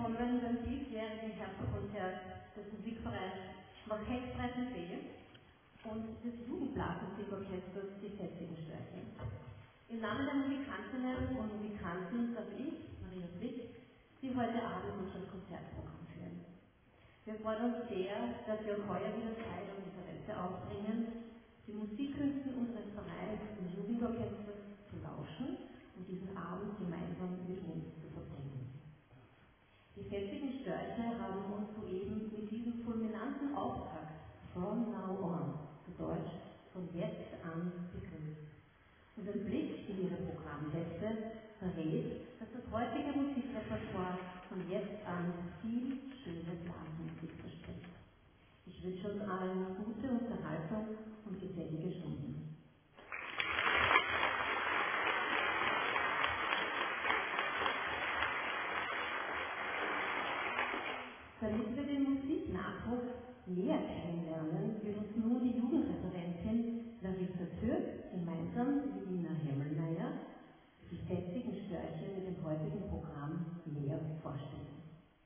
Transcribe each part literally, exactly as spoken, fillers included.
willkommen beim diesjährigen Herbstkonzert des Musikvereins Marquette-Breitensee und des Jugendblasensilberorchesters Die Fetzigen Störche. Im Namen der Musikantinnen und Musikanten darf ich, Maria Blick, Sie heute Abend unser Konzertprogramm führen. Wir freuen uns sehr, dass Sie auch heuer wieder Zeit und Interesse aufbringen, die Musikkünsten unseres Vereins und Jugendorchesters zu lauschen und diesen Abend gemeinsam mit uns zu verbringen. Die Fetzigen Störche haben uns soeben mit diesem fulminanten Auftakt From Now On, zu Deutsch von jetzt an, begrüßt. Und ein Blick in ihre Programmhefte verrät, dass das heutige Musikrepertoire von jetzt an viel schöne Blasmusik verspricht. Ich wünsche uns allen gute Unterhaltung und gesellige Stunden. Damit wir den Musiknachwuchs näher kennenlernen, wird uns nun die Jugendreferentin Larissa Türk gemeinsam mit Nina Hemmelmeier die Fetzigen Störche mit dem heutigen Programm näher vorstellen.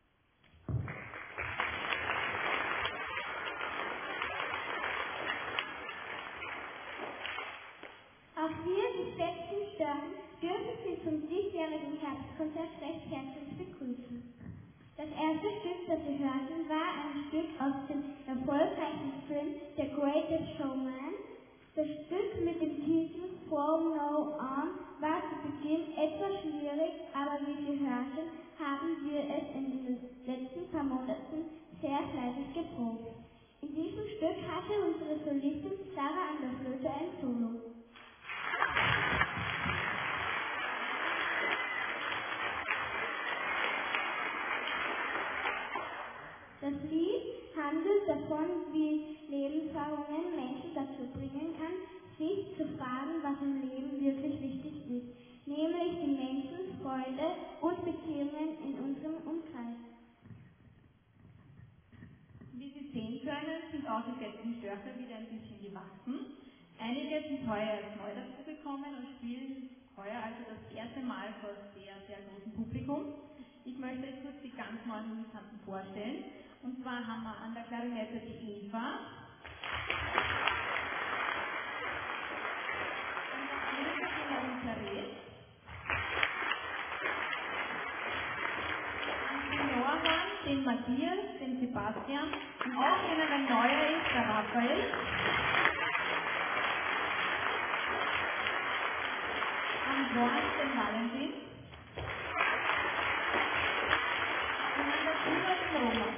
Auch wir, die Fetzigen Störche, dürfen Sie zum diesjährigen Herbstkonzert recht herzlich begrüßen. Das erste Stück, das wir hörten, war ein Stück aus dem erfolgreichen Film The Greatest Showman. Das Stück mit dem Titel From Now On war zu Beginn etwas schwierig, aber wie wir hörten, haben wir es in den letzten paar Monaten sehr fleißig geprobt. In diesem Stück hatte unsere Solistin Sarah an der Flöte ein Solo. Das Lied handelt davon, wie Lebenserfahrungen Menschen dazu bringen kann, sich zu fragen, was im Leben wirklich wichtig ist, nämlich die Menschen, Freude und Beziehungen in unserem Umkreis. Wie Sie sehen können, sind auch die Fetzigen Störche wieder ein bisschen gewachsen. Einige sind heuer erst neu dazugekommen und spielen heuer also das erste Mal vor sehr, sehr großem Publikum. Ich möchte jetzt kurz die ganz neuen Musikanten vorstellen. Und zwar haben wir an der Klarinette die Eva, an der Flöte die Therese, an den Norman, den Matthias, den Sebastian und auch einer, der neuer ist, der Raphael. Am Horn den Valentin und an der Tuba den Roman.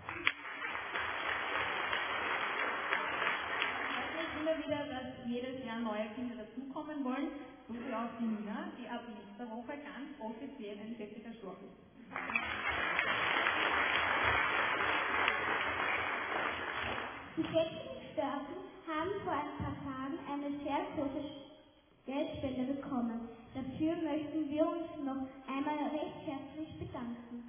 Immer wieder, dass jedes Jahr neue Kinder dazukommen wollen, so wie auch die Nina, die ab nächster Woche ganz offiziell ein fetziger Storch ist. Die Fetzigen Störche haben vor ein paar Tagen eine sehr große Geldspende bekommen. Dafür möchten wir uns noch einmal recht herzlich bedanken.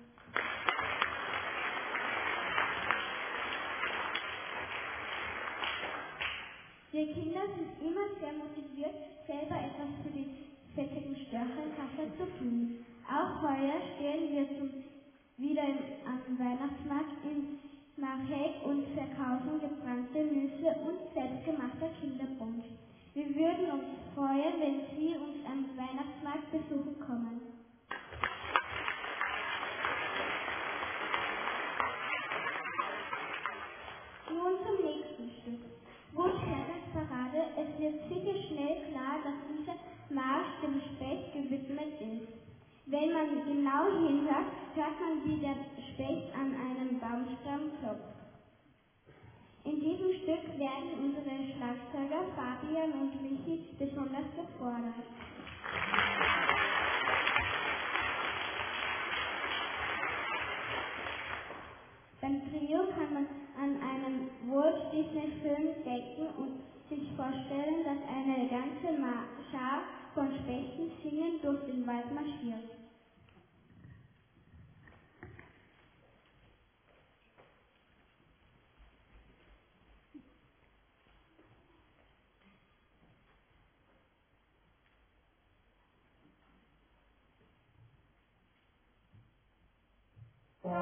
Wir Kinder sind immer sehr motiviert, selber etwas für die Fetzigen Störche in Kassel zu tun. Auch heuer stehen wir zum, wieder im, am Weihnachtsmarkt in Marheck und verkaufen gebrannte Nüsse und selbstgemachter Kinderbons. Wir würden uns freuen, wenn Sie uns am Weihnachtsmarkt besuchen kommen. Nun zum nächsten Stück. Wunschherrenparade. Es wird sicher schnell klar, dass dieser Marsch dem Specht gewidmet ist. Wenn man genau hinhört, hört man, wie der Specht an einem Baumstamm klopft. In diesem Stück werden unsere Schlagzeuger Fabian und Michi besonders gefordert. Beim Trio kann man an einem Walt Disney Film denken und sich vorstellen, dass eine ganze Schar von Spechten singend durch den Wald marschiert. One,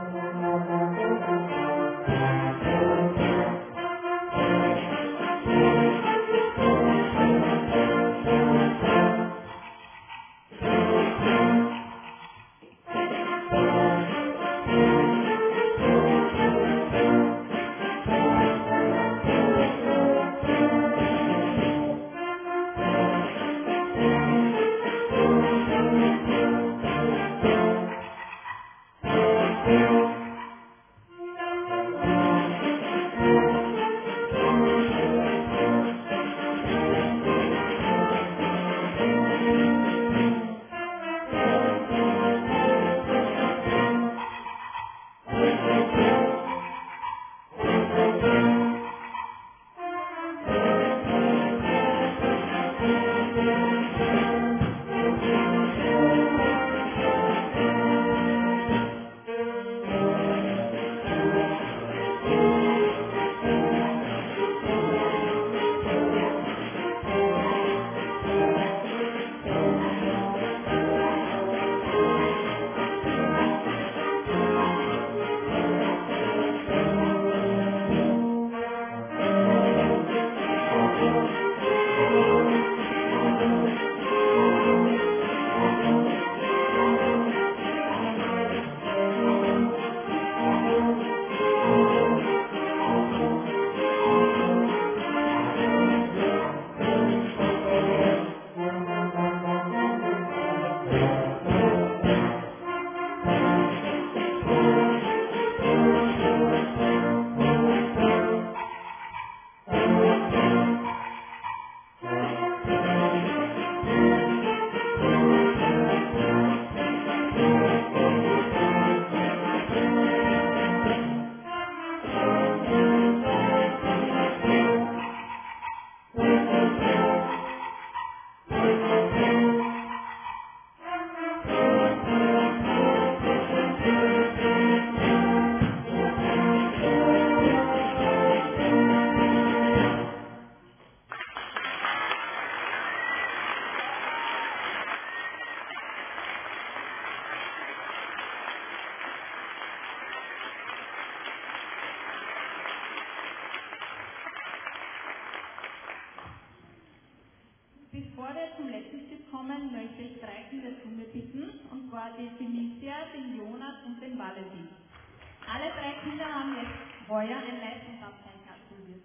Bevor wir zum letzten Stück kommen, möchte ich drei Kinder zu mir bitten, und zwar die Felicia, den Jonas und den Valentin. Alle drei Kinder haben jetzt heuer ein Leistungsabzeichen absolviert.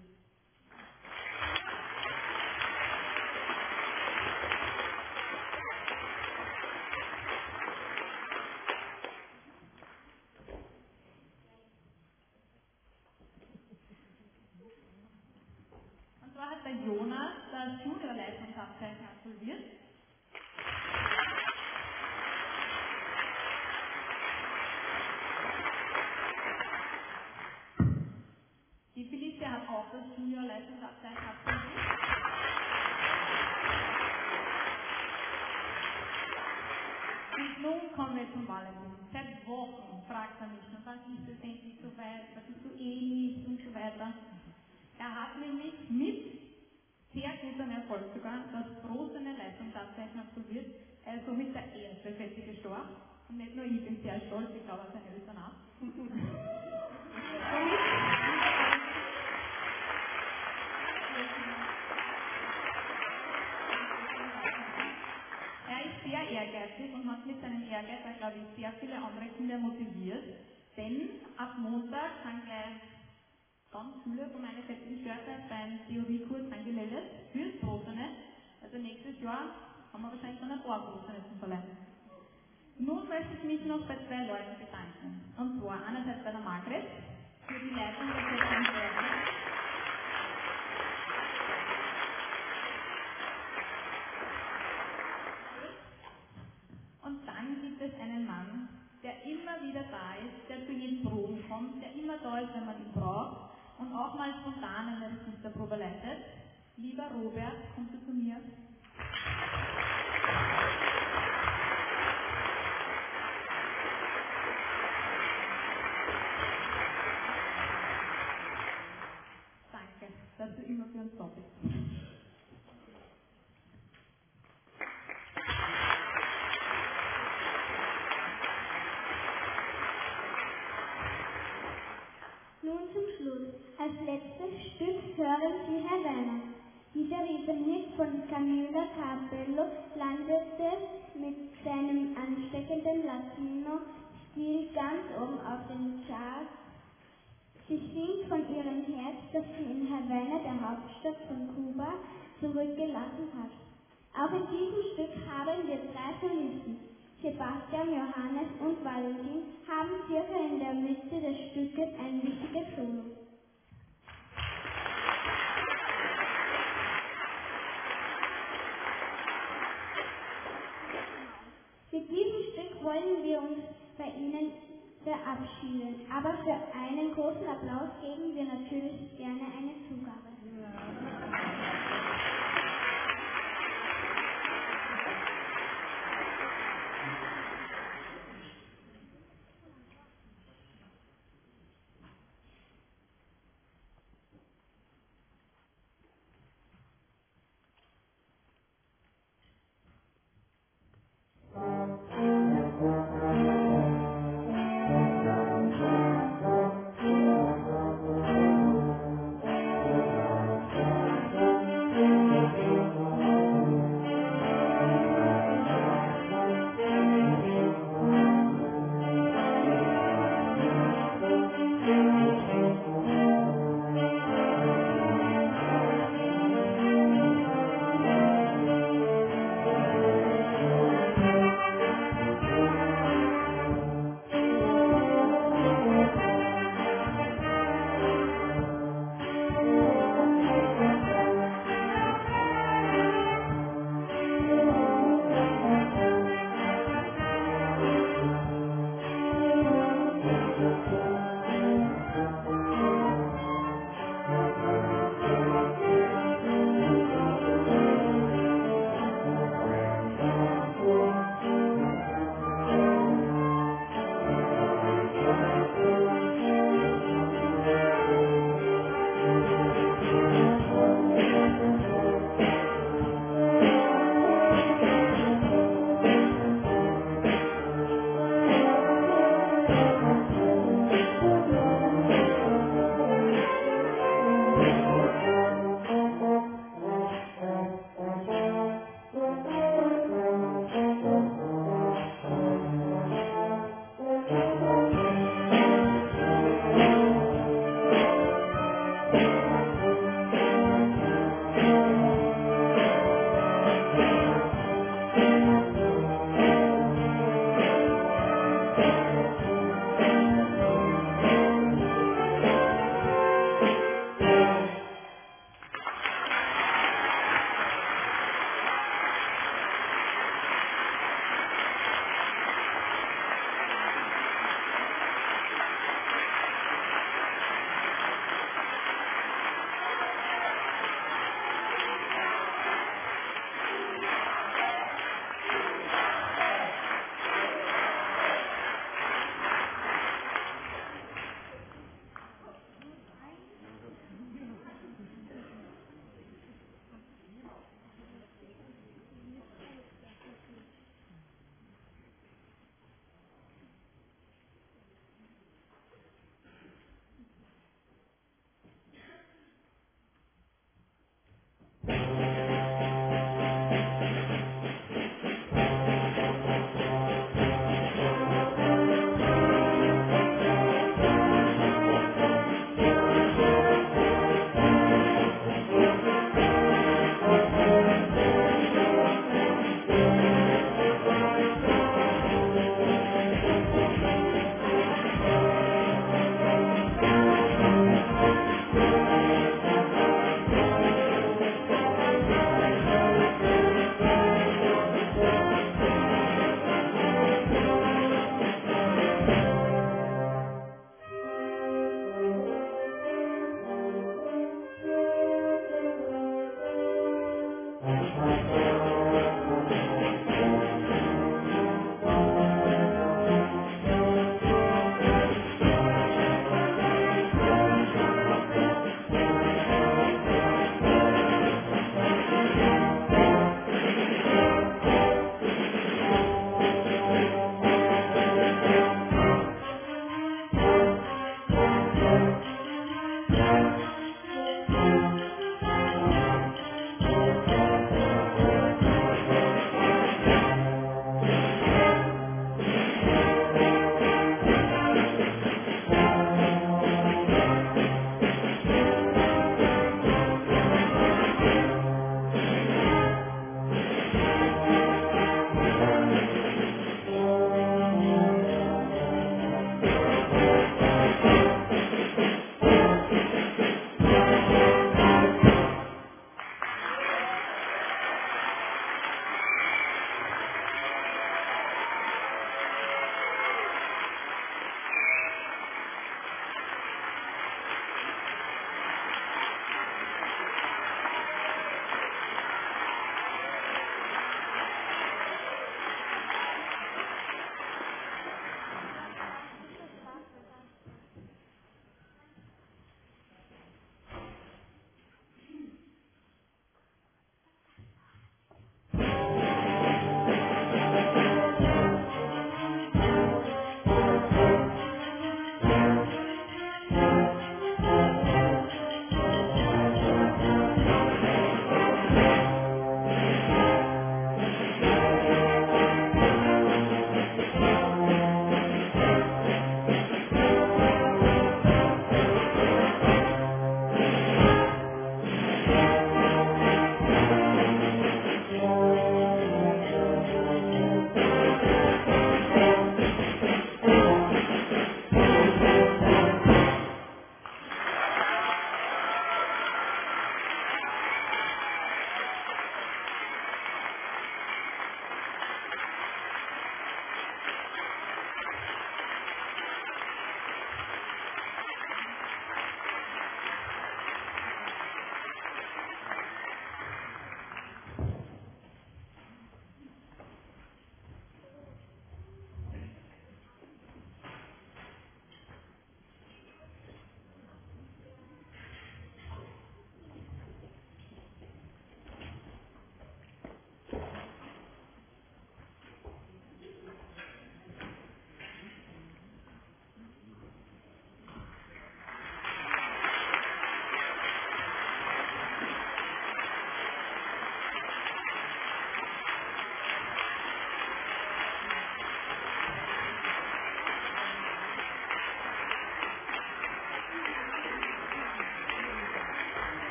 Und zwar hat der Jonas das Junior-Leistungsabzeichen absolviert. Die Felicia hat auch das Junior-Leistungsabzeichen absolviert. Und nun kommen wir zum Valentin. Seit Wochen fragt er mich schon, wann ist es endlich so weit, was ist so ähnlich und so weiter. Er hat nämlich mit sehr gutem Erfolg sogar das große Leistungsabzeichen absolviert. Er ist somit der erste fettige Storch. Und nicht nur ich bin sehr stolz, ich glaube, seine Eltern auch. Er ist sehr ehrgeizig und hat mit seinem Ehrgeiz, glaube ich, sehr viele andere Kinder motiviert. Denn ab Montag sind gleich ganz viele von meinen fetten Störter beim Theoriekurs angemeldet fürs Brotene. Also nächstes Jahr haben wir wahrscheinlich dann ein paar Brotene zum Verleihen. Nun möchte ich mich noch bei zwei Leuten bedanken. Und zwar einerseits bei der Margret für die Leitung der fetten Störter. Und dann gibt es einen Mann, der immer wieder da ist, der zu jedem Proben kommt, der immer da ist, wenn man ihn braucht und auch mal spontan eine Registerprobe leitet. Lieber Robert, kommst du zu mir? Danke, dass du immer für uns da bist. Nun zum Schluss. Als letztes Stück hören Sie Herr Weiner. Dieser Riesenhit von Camila Cabello landete mit seinem ansteckenden Latino-Stil ganz oben auf den Charts. Sie singt von ihrem Herz, das sie in Havanna, der Hauptstadt von Kuba, zurückgelassen hat. Auch in diesem Stück haben wir drei Solisten. Sebastian, Johannes und Valentin haben circa in der Mitte des Stückes ein wichtiges Solo. Mit diesem Stück wollen wir uns bei Ihnen verabschieden, aber für einen großen Applaus geben wir natürlich gerne eine Zugabe.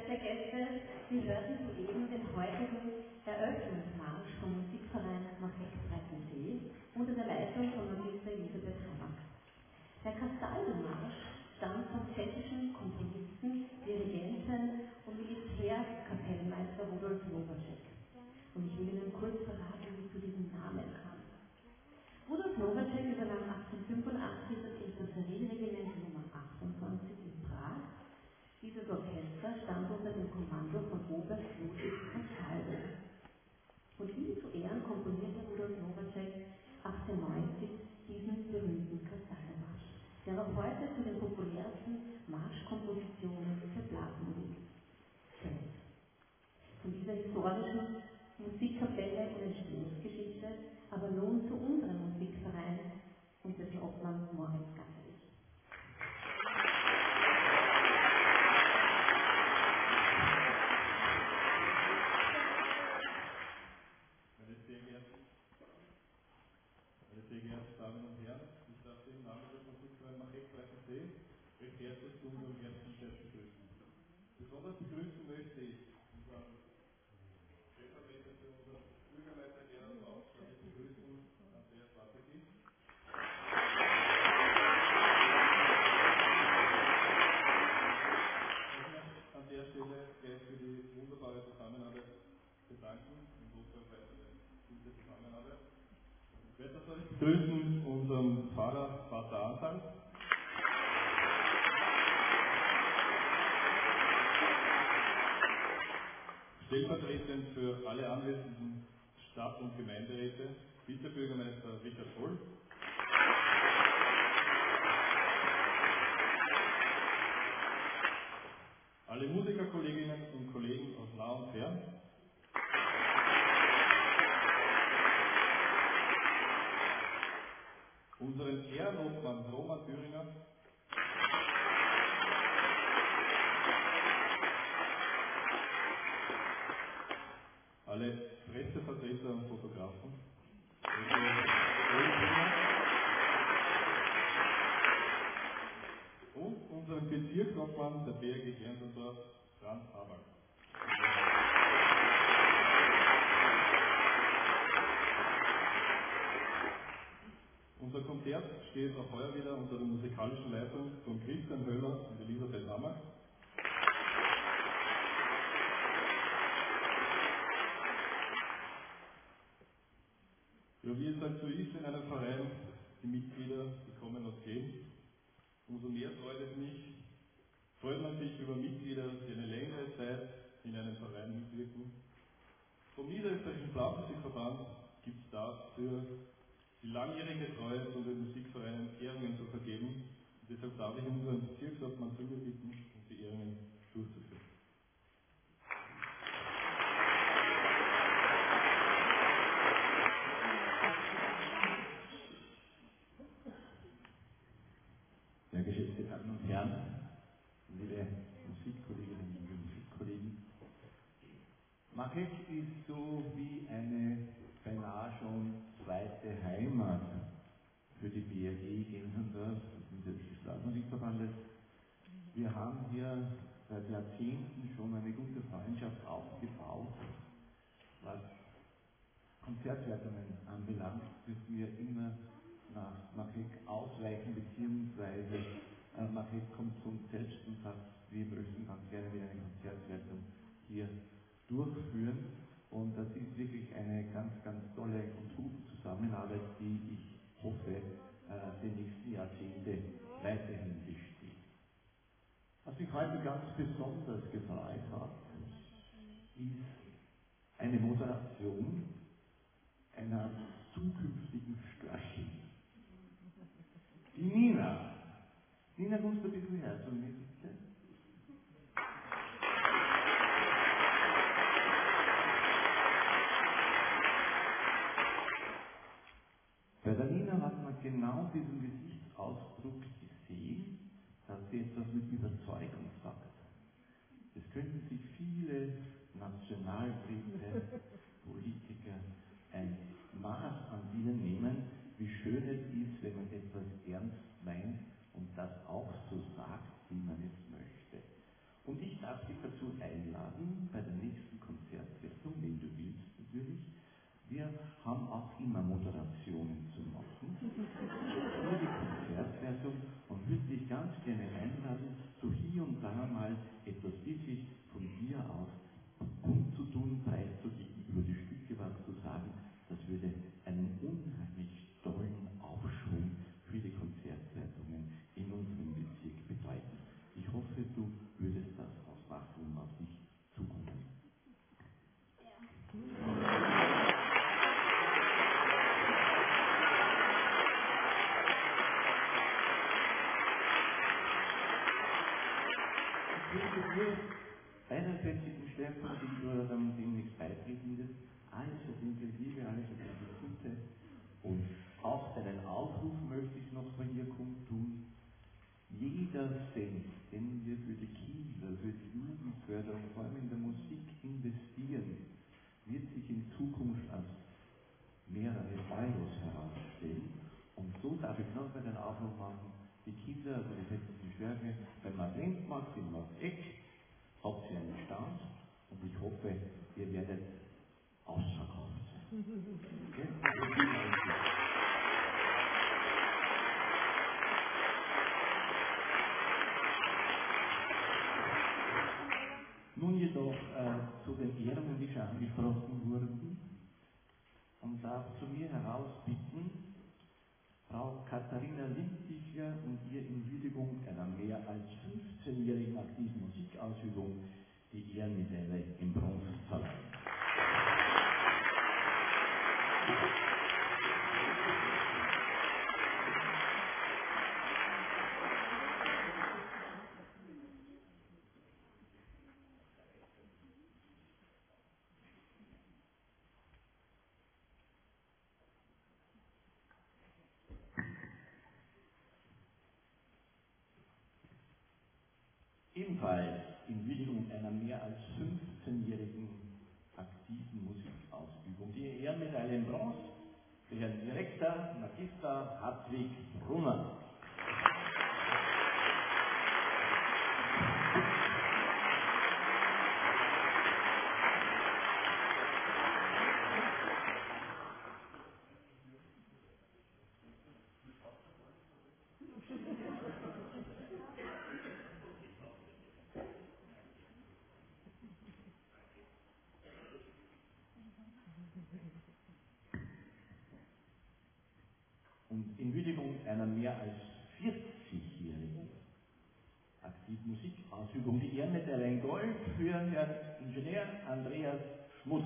Verehrte Gäste, Sie hörten soeben den heutigen Eröffnungsmarsch vom Musikverein Machek Breitensee unter der Leitung von Magister Elisabeth Hammer. Der Kastaldenmarsch stammt vom tschechischen Komponisten, Dirigenten und Militärkapellmeister Rudolf Novacek. Und ich will Ihnen kurz verraten, wie es zu diesem Namen kam. Rudolf Novacek übernahm achtzehnhundertfünfundachtzig das Infanterieregiment Nummer achtundzwanzig in Prag. Dieses Orchester stand unter dem Kommando von Oberst Ludwig Kastalden. Und ihm zu Ehren komponierte Rudolf Novacek achtzehnhundertneunzig diesen berühmten Kastaldenmarsch, der noch heute zu den populärsten Marschkompositionen für Blasmusik zählt. Von dieser historischen Musikkapelle und Entstehungsgeschichte, aber nun zu unserem Musikverein und dessen Obmann Moritz Gatterich. Sehr geehrte Damen und Herren, ich darf Sie im Namen des Musikvereins Machek Breitensee recht herzlich zu unserem Herbstkonzert begrüßen. Besonders begrüßen möchte ich unseren Stellvertreter für unseren Bürgermeister Gerhard Rauch, darf ich begrüßen Andreas Watzeki. An der Stelle gleich für die wunderbare Zusammenarbeit bedanken und unsere weitere gute Zusammenarbeit. Weiter soll ich begrüßen unseren Pfarrer Pater Antal. Stellvertretend für alle anwesenden Stadt- und Gemeinderäte, Vizebürgermeister Richard Voll. Alle Musikerkolleginnen und Kollegen aus nah und fern. Unseren Ehrenobmann Roman Thüringer, alle Pressevertreter und Fotografen, und unseren Bezirksobmann der B R G Gernsendorf, Franz Haberl. Unser Konzert steht auch heuer wieder unter der musikalischen Leitung von Christian Höller und Elisabeth Hammer. Ja, wie es halt so ist in einem Verein, die Mitglieder, die kommen und gehen. Umso mehr freut es mich, freut man sich über Mitglieder, die eine längere Zeit in einem Verein mitwirken. Vom Niederösterreichischen Blasmusikverband gibt es dafür die langjährige Treue zu den Musikvereinen Ehrungen zu vergeben. Und deshalb darf ich unseren Bezirksobmann zu mir bitten, um die Ehrungen durchzuführen. Sehr geschätzte Damen und Herren, liebe Musikkolleginnen und Musikkollegen, Machek ist so wie eine beinahe schon zweite Heimat für die B R G Gernsendorf, des Niederösterreichischen Blasmusikverbandes. Wir haben hier seit Jahrzehnten schon eine gute Freundschaft aufgebaut. Was Konzertwertungen anbelangt, dürfen wir immer nach Machek ausweichen, beziehungsweise äh, Machek kommt zum selbst und sagt, wir möchten ganz gerne wieder eine Konzertwertung hier durchführen. Und das ist wirklich eine ganz, ganz tolle und gute Zusammenarbeit, die ich hoffe, äh, die nächsten Jahrzehnte weiterhin besteht. Was mich heute ganz besonders gefreut hat, ist eine Moderation einer zukünftigen Störchin. Die Nina. Nina, kommst du ein bisschen her zu mir, bitte? Bei der Nina hat man genau diesen Gesichtsausdruck gesehen, dass sie etwas mit Überzeugung sagt. Es könnten sich viele Nationalräte, Politiker ein Maß an ihr nehmen, wie schön es ist, wenn man etwas ernst meint und das auch so sagt, wie man es möchte. Und ich darf dich dazu einladen. wir haben auch immer Moderationen zu machen für die Konzertwertung und würde dich ganz gerne einladen, so hier und da mal etwas wirklich von dir aus kundzutun, preiszugeben, über die Stücke was zu sagen. Das würde einen unheimlich tollen Aufschwung für die Konzertwertungen in unserem Bezirk bedeuten. Ich hoffe, du würdest das ausmachen und auf dich zukommen. Einerseitigen Schwerpunkt, den du dann demnächst beitreten wirst, alles was inklusive, alles was Gute. Und auch deinen Aufruf möchte ich noch von hier kundtun. Jeder Cent, den wir für die Kinder, für die Jugendförderung, vor allem in der Musik investieren, wird sich in Zukunft als mehrere Euros herausstellen. Und so darf ich noch mal den Aufruf machen, die Kinder, also die sächsischen Stärke, beim Adventmarkt in Nordeck, habt ihr einen Stand und ich hoffe, ihr werdet ausverkauft sein. Okay? Nun jedoch äh, zu den Ehrungen, die schon angesprochen wurden, und darf zu mir herausbitten, Frau Katharina Lindbichler und ihr in Würdigung einer mehr als fünfzehnjährigen aktiven Musikausübung die Ehrenmedaille im Bronze zu verleihen. Ebenfalls in Würdigung einer mehr als fünfzehnjährigen aktiven Musikausübung die Ehrenmedaille in Bronze für Herrn Direktor Magister Hartwig Brunner. Und in Würdigung einer mehr als vierzigjährigen aktiven Musikausübung die Ehrenmedaille in Gold für Herrn Ingenieur Andreas Schmutz.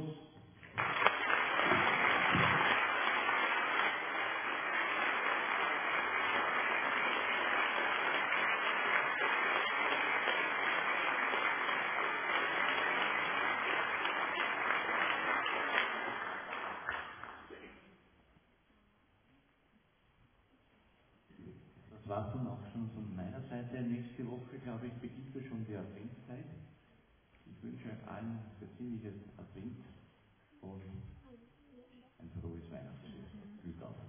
Das war dann auch schon von meiner Seite. Nächste Woche, glaube ich, beginnt ja schon die Adventszeit. Ich wünsche euch allen ein besinnliches Advent und ein frohes Weihnachtsfest. Glück auf!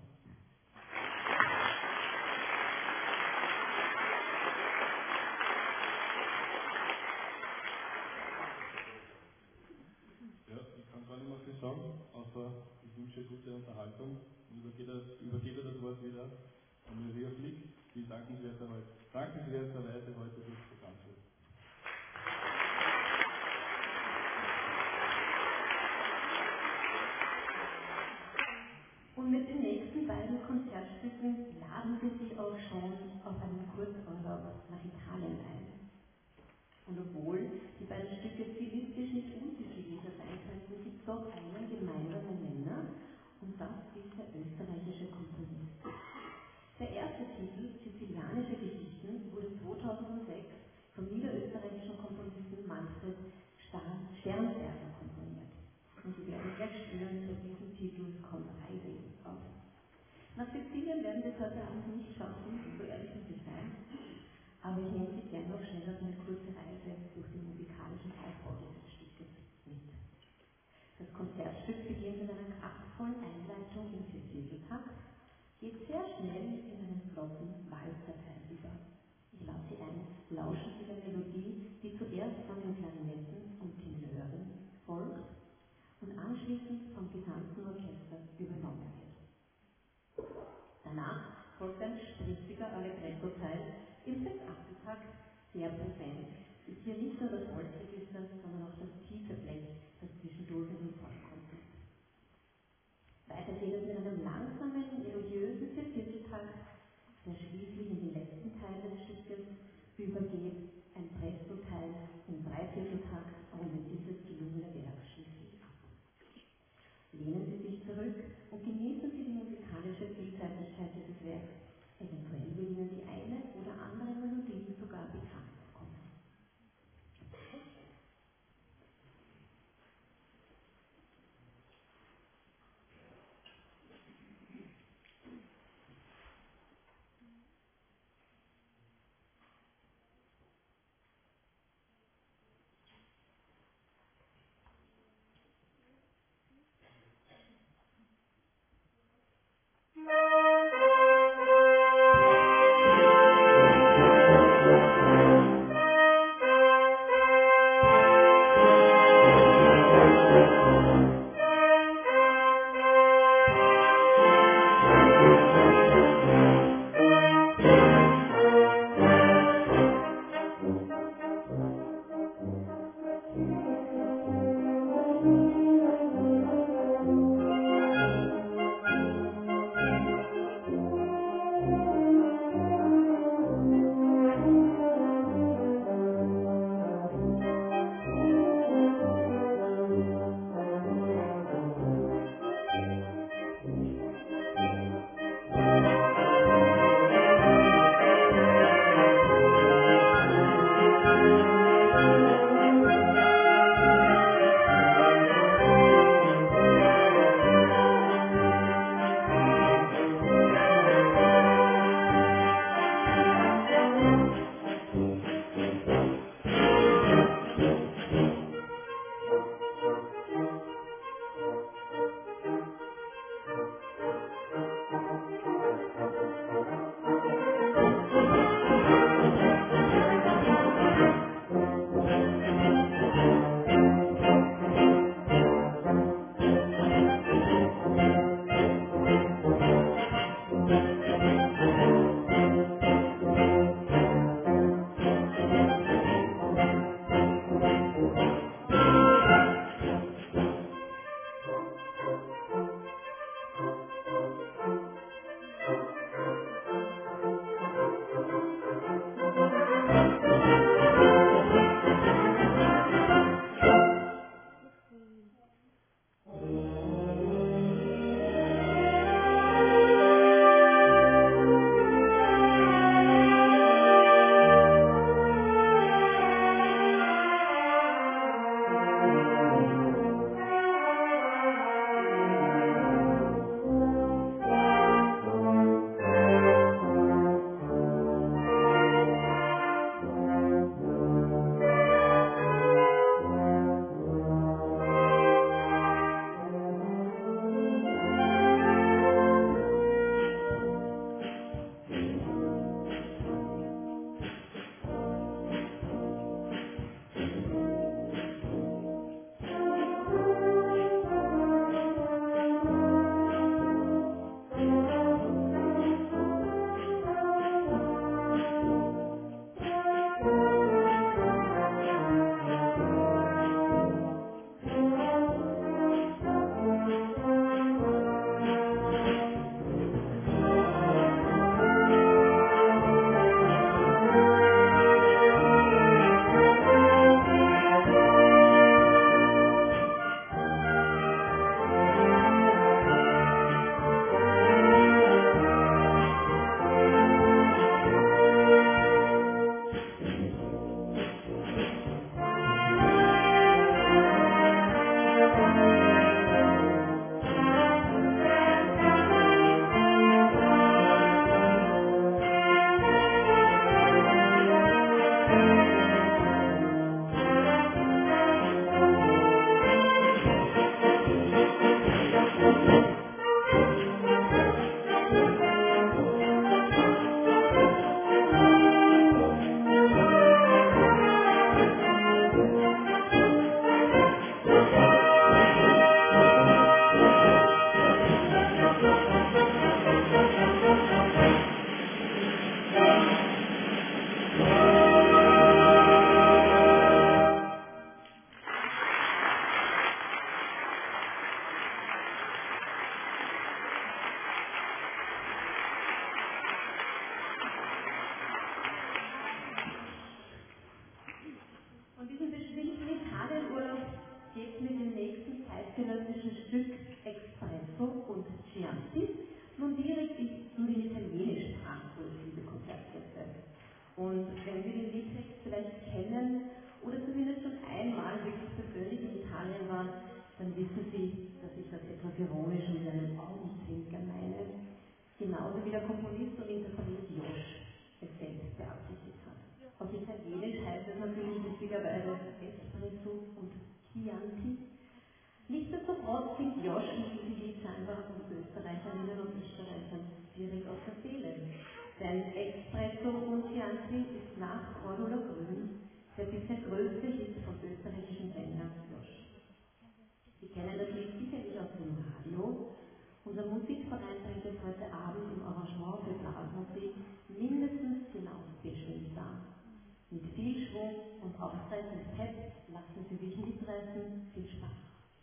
Ja, ich kann gar nicht mehr viel sagen, außer ich wünsche gute Unterhaltung und übergebe das, übergebe das Wort wieder an Maria Flick, die dankenswerterweise dankenswerterweise heute das Programm führt. Und mit den nächsten beiden Konzertstücken laden wir Sie auch schon auf einen Kurzurlaub nach Italien ein. Und obwohl die beiden Stücke stilistisch nicht unterschiedlicher sein könnten, gibt es doch einen gemeinsamen Nenner, und das ist der österreichische Komponist. Der erste Titel, Sizilianische Geschichten, wurde zweitausendsechs vom niederösterreichischen Komponisten Manfred Sternsberger komponiert. Und Sie werden gleich spüren, bei diesem Titel kommt Reise auf. Nach Sizilien werden wir es heute Abend nicht schaffen, so ehrlich muss ich sein, aber ich nehme Sie gerne noch schnell auf eine kurze Reise durch den musikalischen Aufbau dieses Stückes mit. Das Konzertstück beginnt mit einer kraftvollen Einleitung im Viervierteltakt, geht sehr schnell in einen flotten Walzerteil über. Ich lade Sie ein, lauschen Sie der Melodie, die zuerst von den Klarinetten und Tenören folgt und anschließend vom gesamten Orchester folgt ein spritziger Allegretto-Teil im Sechs-Achtel-Takt, sehr präsent. Ist hier nicht nur das Holzregister, sondern auch das tiefe Blech, das zwischendurch in den Vordergrund kommt. Weiter geht es mit einem langsamen, melodiösen Viervierteltakt, der schließlich in den letzten Teil des Stückes übergeht, ein Presto-Teil im Dreivierteltakt, rundet dieses gelungene Werk schließlich ab. Lehnen Sie sich zurück und genießen Sie die musikalische Vielseitigkeit dieses Werks. Eventuell wird Ihnen die eine oder andere Melodie sogar bekannt kommen. Thank you. Stück Espresso und Chianti nun direkt in den italienischen Sprachkurs, liebe Konzertgäste. Und wenn Sie den Liedtext vielleicht kennen oder zumindest schon einmal wirklich persönlich in Italien waren, dann wissen Sie, dass ich das etwas ironisch mit einem Augenzwinkern meine. Genauso wie der Komponist und Interpret Josh es selbst beabsichtigt hat. Auf Italienisch heißt es natürlich lustigerweise Espresso und Chianti. Nichtsdestotrotz singt Josh dieses Lied scheinbar uns Österreicherinnen und Österreichern direkt aus der Seele. Denn Espresso und Chianti ist nach Cordula Grün der bisher größte Hit vom österreichischen Sänger Josh. Sie kennen das Lied sicherlich aus dem Radio. Unser Musikverein bringt es heute Abend im Arrangement für Blasmusik mindestens genauso beschwingt dar. Mit viel Schwung und ausreichend Pep lassen Sie sich mitreißen. Viel Spaß!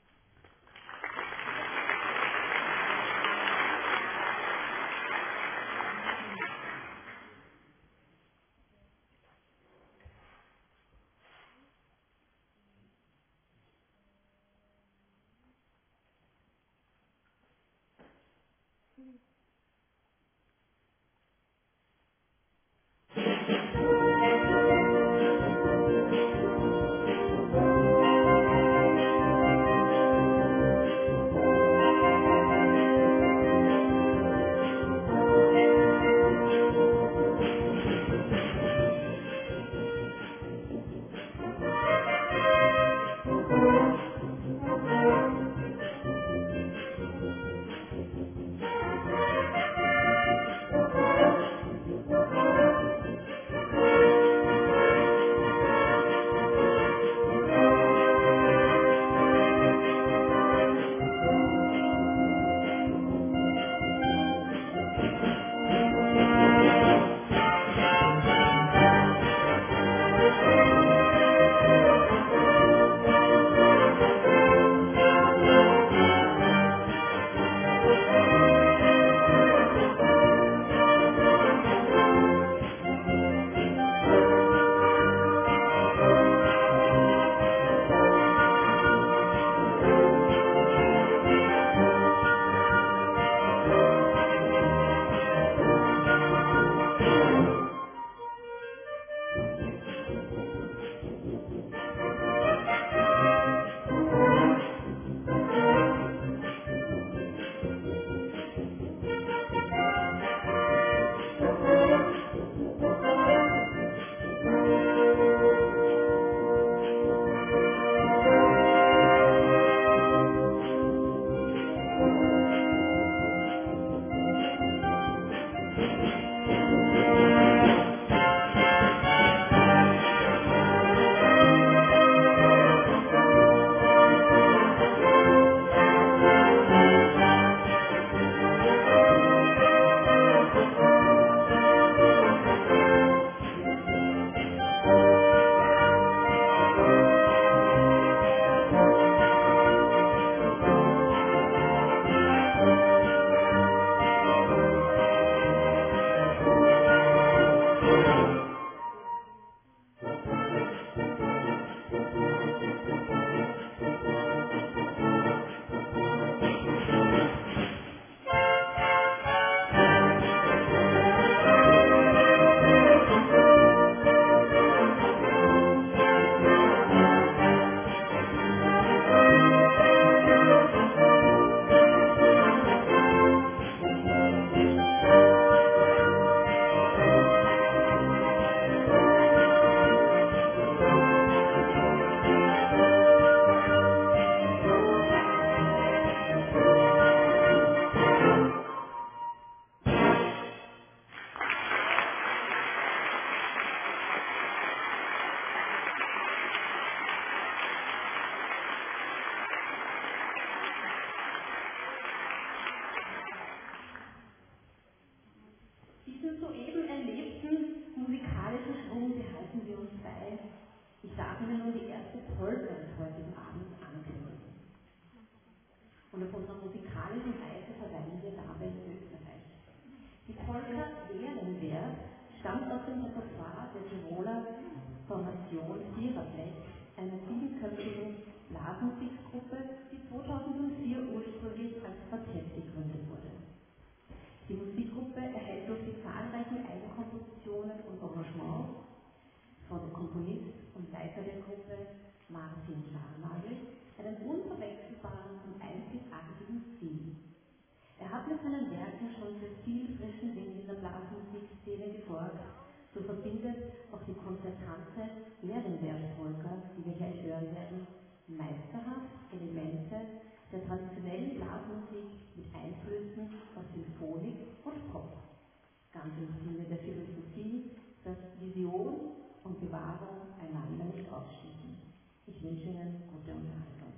Ich darf Ihnen nur die erste Polka des heutigen Abends ankündigen. Und auf unserer musikalischen Reise verweilen wir dabei in Österreich. Die Polka Ehrenwert stammt aus dem Repertoire der Tiroler Formation Viererblech, einer siebenköpfigen Blasmusikgruppe, die zweitausendvier ursprünglich als Quartett gegründet wurde. Die Musikgruppe erhält durch die zahlreichen Eigenkompositionen und Arrangements von Komponist und Leiter der Gruppe Martin Scharnagel einen unverwechselbaren und einzigartigen Stil. Er hat mit seinen Werken schon für viel frischen Wind in der Blasmusikszene gesorgt. So verbindet auch die konzertante Ehrenwert-Polka, die wir gleich hören werden, meisterhaft Elemente der traditionellen Blasmusik mit Einflüssen aus Symphonik und Pop. Ganz im Sinne der Philosophie, dass Vision und Bewahrung einander nicht ausschließen. Ich wünsche Ihnen gute Unterhaltung.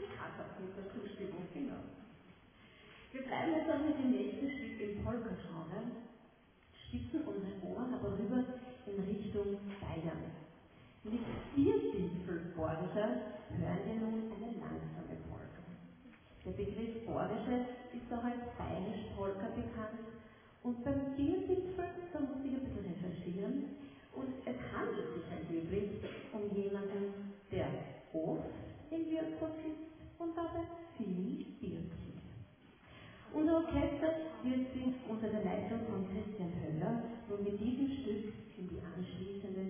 hat auch mit der Zustimmung hinaus. Wir bleiben jetzt auch mit dem nächsten Stück im Polka-Genre, spitzen unsere Ohren aber rüber in Richtung Bayern. Mit vier Zipfelborgischer hören wir nun eine langsame Polka. Der Begriff Borgische ist auch als bayerisch Polka bekannt und beim Vierzipfel, da muss ich ein bisschen recherchieren und es handelt sich angeblich um jemanden, der oft im Wirtshaus sitzt und dabei viel Bier trinkt. Unser Orchester wird sich unter der Leitung von Christian Höller nun mit diesem Stück in die anschließende